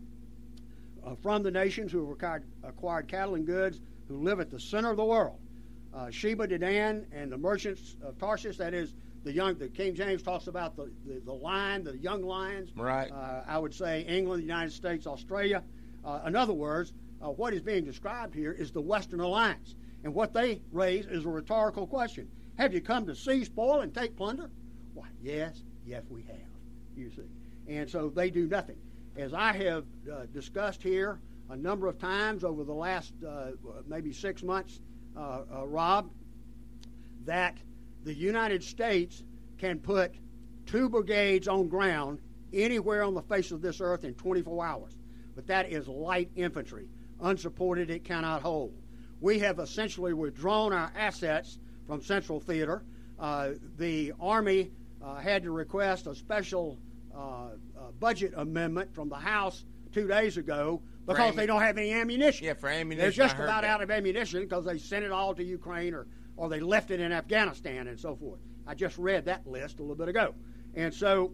C: uh, from the nations, who have acquired, acquired cattle and goods, who live at the center of the world. Uh, Sheba, Dedan, and the merchants of Tarshish, that is, the young, the King James talks about the, the, the lion, the young lions.
B: Right.
C: Uh, I would say England, the United States, Australia. Uh, in other words, uh, what is being described here is the Western Alliance. And what they raise is a rhetorical question. Have you come to seize spoil and take plunder? Why, yes, yes, we have, you see. And so they do nothing. As I have uh, discussed here a number of times over the last uh, maybe six months, uh, uh, Rob, that the United States can put two brigades on ground anywhere on the face of this earth in twenty-four hours. But that is light infantry. Unsupported, it cannot hold. We have essentially withdrawn our assets from Central Theater. Uh, the Army uh, had to request a special uh, uh, budget amendment from the House two days ago because
B: am-
C: they don't have any ammunition.
B: Yeah, for ammunition.
C: They're just
B: I heard
C: about
B: that.
C: out of ammunition because they sent it all to Ukraine or, or they left it in Afghanistan and so forth. I just read that list a little bit ago. And so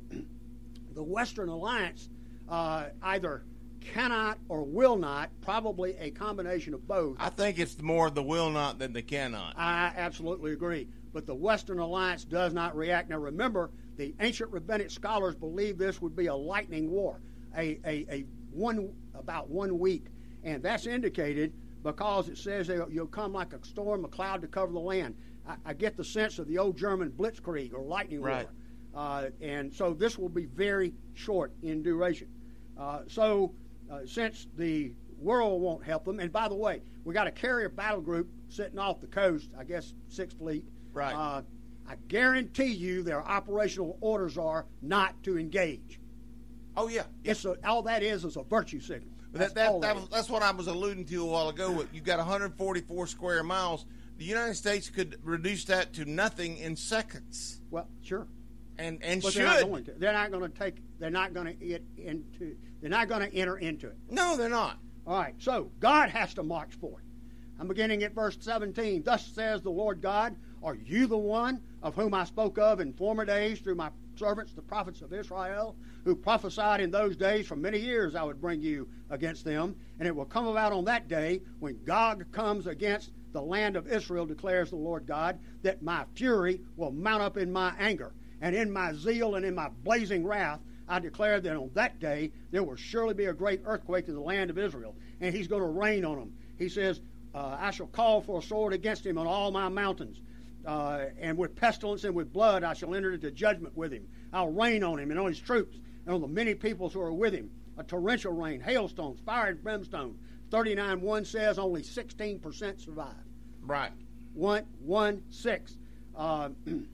C: the Western Alliance uh, either cannot or will not, probably a combination of both.
B: I think it's more the will not than the cannot.
C: I absolutely agree. But the Western Alliance does not react. Now remember, the ancient rabbinic scholars believe this would be a lightning war, a, a, a one about one week. And that's indicated because it says you'll come like a storm, a cloud to cover the land. I, I get the sense of the old German blitzkrieg or lightning
B: right.
C: war. Uh, and so this will be very short in duration. Uh, so uh, since the world won't help them, and by the way, we got a carrier battle group sitting off the coast, I guess Sixth Fleet.
B: Right.
C: Uh, I guarantee you their operational orders are not to engage.
B: Oh, yeah. yeah.
C: It's a, all that is is a virtue signal.
B: That, that, that was, that's what I was alluding to a while ago. You've got one hundred forty-four square miles. The United States could reduce that to nothing in seconds.
C: Well, sure.
B: And and
C: but
B: should.
C: They're not going to. They're not going to take. They're not going to get into. They're not going to enter into it.
B: No, they're not.
C: All right. So God has to march forth. I'm beginning at verse seventeen. Thus says the Lord God, are you the one of whom I spoke of in former days through my servants, the prophets of Israel, who prophesied in those days for many years I would bring you against them? And it will come about on that day when Gog comes against the land of Israel, declares the Lord God, that my fury will mount up in my anger. And in my zeal and in my blazing wrath, I declare that on that day there will surely be a great earthquake in the land of Israel, and he's going to rain on them. He says, uh, I shall call for a sword against him on all my mountains. Uh, and with pestilence and with blood I shall enter into judgment with him. I'll rain on him and on his troops and on the many peoples who are with him. A torrential rain, hailstones, fire and brimstone. thirty-nine one says only sixteen percent survive.
B: Right.
C: One, one, six. Uh,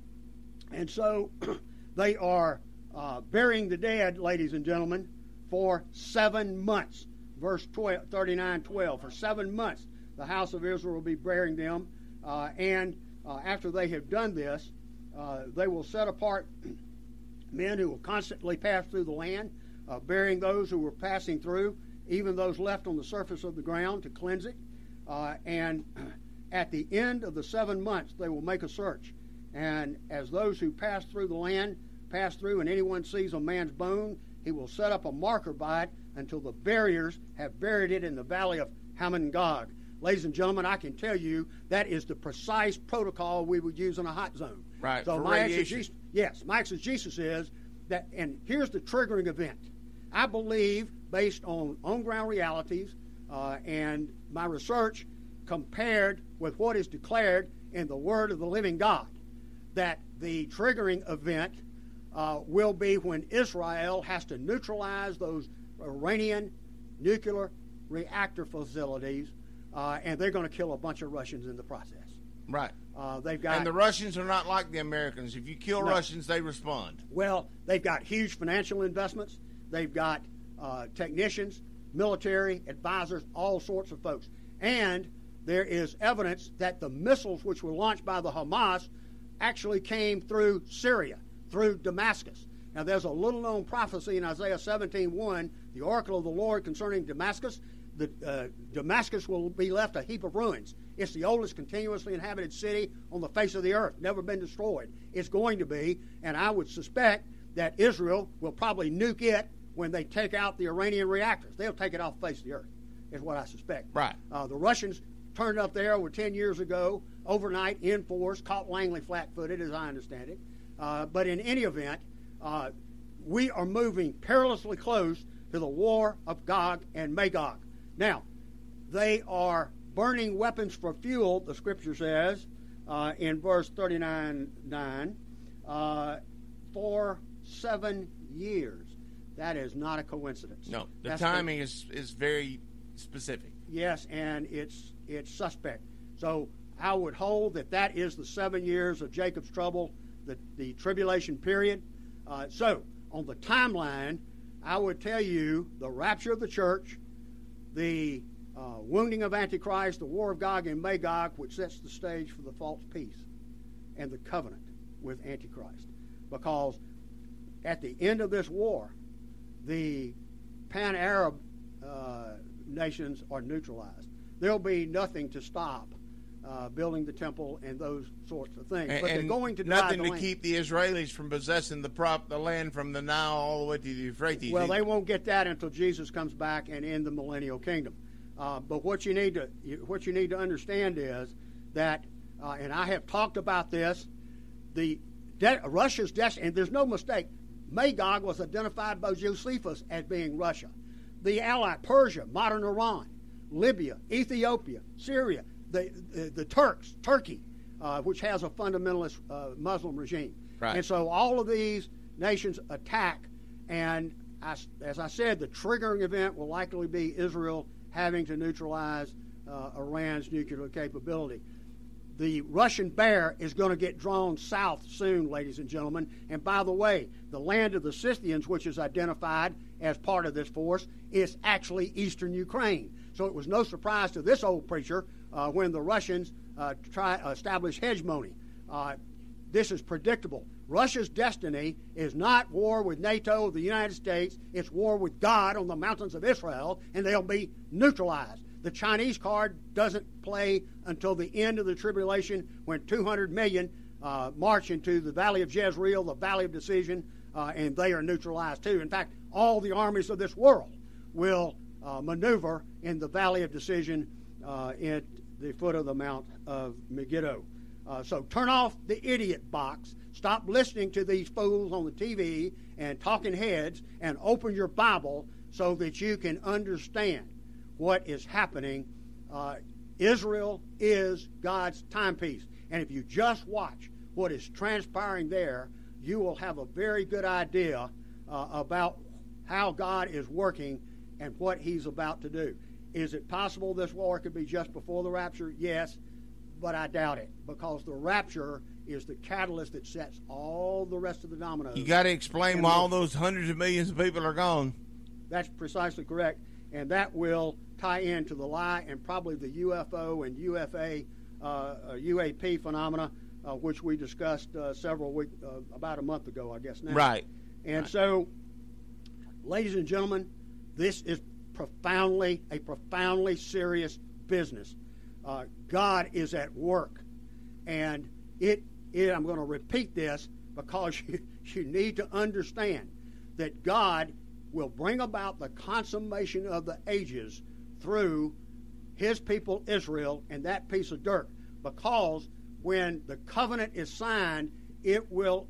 C: and so they are uh, burying the dead, ladies and gentlemen, for seven months. Verse twelve, thirty-nine twelve. For seven months the house of Israel will be burying them. Uh, and uh, after they have done this, uh, they will set apart men who will constantly pass through the land, uh, burying those who were passing through, even those left on the surface of the ground to cleanse it. Uh, and at the end of the seven months, they will make a search. And as those who pass through the land pass through and anyone sees a man's bone, he will set up a marker by it until the buriers have buried it in the valley of Hamon Gog. Ladies and gentlemen, I can tell you that is the precise protocol we would use in a hot zone.
B: Right,
C: So
B: for
C: my
B: radiation.
C: exegesis, yes, my exegesis is that, and here's the triggering event. I believe, based on on-ground realities uh, and my research compared with what is declared in the Word of the living God, that the triggering event uh, will be when Israel has to neutralize those Iranian nuclear reactor facilities, uh, and they're going to kill a bunch of Russians in the process.
B: Right.
C: Uh, they've got,
B: and the Russians are not like the Americans. If you kill
C: No.
B: Russians, they respond.
C: well, they've got huge financial investments. They've got uh, technicians, military, advisors, all sorts of folks. And there is evidence that the missiles which were launched by the Hamas actually came through Syria, through Damascus. Now, there's a little-known prophecy in Isaiah seventeen one, the oracle of the Lord concerning Damascus. The, uh, Damascus will be left a heap of ruins. It's the oldest continuously inhabited city on the face of the earth, never been destroyed. It's going to be, and I would suspect that Israel will probably nuke it when they take out the Iranian reactors. They'll take it off the face of the earth, is what I suspect.
B: Right.
C: Uh, the Russians turned up there over ten years ago, overnight, in force, caught Langley flat-footed, as I understand it. Uh, but in any event, uh, we are moving perilously close to the war of Gog and Magog. Now, they are burning weapons for fuel, the Scripture says, uh, in verse thirty-nine nine, uh, for seven years. That is not a coincidence.
B: No, the
C: That's
B: timing is, is very specific.
C: Yes, and it's it's suspect. So I would hold that that is the seven years of Jacob's trouble, the, the tribulation period. Uh, so on the timeline, I would tell you the rapture of the church, the uh, wounding of Antichrist, the war of Gog and Magog, which sets the stage for the false peace and the covenant with Antichrist. Because at the end of this war, the pan-Arab uh, nations are neutralized. There'll be nothing to stop uh, building the temple and those sorts of things.
B: And,
C: but they're
B: and
C: going to divide
B: nothing
C: the
B: to
C: land.
B: keep the Israelis from possessing the prop, the land from the Nile all the way to the Euphrates.
C: Well, they won't get that until Jesus comes back and in the millennial kingdom. Uh, but what you need to what you need to understand is that, uh, and I have talked about this, the de- Russia's destiny, and there's no mistake. Magog was identified by Josephus as being Russia. The ally Persia, modern Iran, Libya, Ethiopia, Syria, the the, the Turks, Turkey, uh, which has a fundamentalist uh, Muslim regime.
B: Right.
C: And so all of these nations attack, and I, as I said, the triggering event will likely be Israel having to neutralize uh, Iran's nuclear capability. The Russian bear is going to get drawn south soon, ladies and gentlemen. And by the way, the land of the Scythians, which is identified as part of this force, is actually eastern Ukraine. So it was no surprise to this old preacher uh, when the Russians uh, try uh, establish hegemony. Uh, this is predictable. Russia's destiny is not war with NATO or the United States. It's war with God on the mountains of Israel, and they'll be neutralized. The Chinese card doesn't play until the end of the tribulation, when two hundred million uh, march into the Valley of Jezreel, the Valley of Decision, uh, and they are neutralized too. In fact, all the armies of this world will uh, maneuver in the Valley of Decision uh, at the foot of the Mount of Megiddo. Uh, so turn off the idiot box. Stop listening to these fools on the T V and talking heads, and open your Bible so that you can understand what is happening. Uh, Israel is God's timepiece. And if you just watch what is transpiring there, you will have a very good idea uh, about how God is working and what he's about to do. Is it possible this war could be just before the rapture? Yes, but I doubt it, because the rapture is the catalyst that sets all the rest of the dominoes.
B: You got to explain why all those hundreds of millions of people are gone.
C: That's precisely correct, and that will tie into the lie and probably the U F O and U F A, uh, U A P phenomena, uh, which we discussed uh, several weeks, uh, about a month ago, I guess now.
B: Right.
C: And
B: right.
C: so, ladies and gentlemen, this is profoundly, a profoundly serious business. Uh, God is at work, and it, it I'm going to repeat this because you, you need to understand that God will bring about the consummation of the ages through his people Israel and that piece of dirt, because when the covenant is signed, it will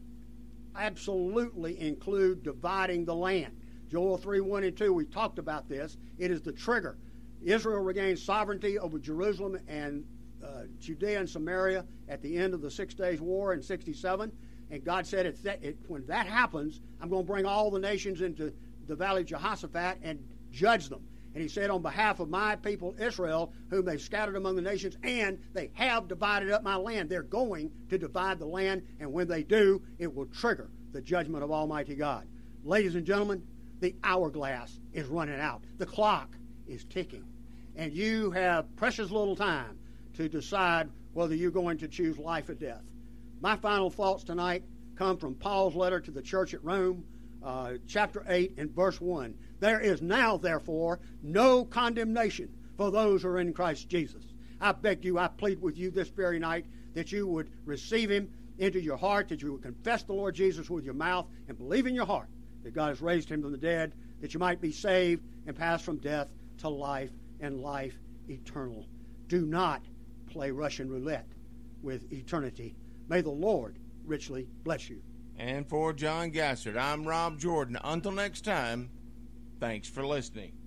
C: absolutely include dividing the land. Joel three, one and two, we talked about this. It is the trigger. Israel regains sovereignty over Jerusalem and uh, Judea and Samaria at the end of the Six Days War in sixty-seven. And God said, it's that, it, when that happens, I'm going to bring all the nations into the valley of Jehoshaphat and judge them. And he said, on behalf of my people Israel, whom they've scattered among the nations, and they have divided up my land. They're going to divide the land, and when they do, it will trigger the judgment of Almighty God. Ladies and gentlemen, the hourglass is running out. The clock is ticking. And you have precious little time to decide whether you're going to choose life or death. My final thoughts tonight come from Paul's letter to the church at Rome, uh, chapter eight and verse one. There is now, therefore, no condemnation for those who are in Christ Jesus. I beg you, I plead with you this very night that you would receive him into your heart, that you would confess the Lord Jesus with your mouth and believe in your heart that God has raised him from the dead, that you might be saved and pass from death to life and life eternal. Do not play Russian roulette with eternity. May the Lord richly bless you.
B: And for John Gassert, I'm Rob Jordan. Until next time, thanks for listening.